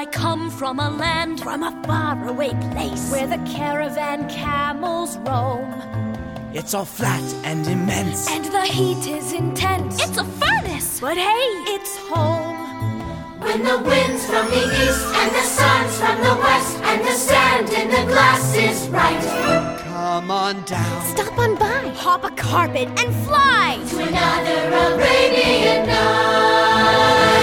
I come from a land, from a faraway place, where the caravan camels roam. It's all flat and immense, and the heat is intense. It's a furnace, but hey, it's home. When the wind's from the east and the sun's from the west and the sand in the glass is right, come on down, stop on by, hop a carpet and fly to another Arabian night.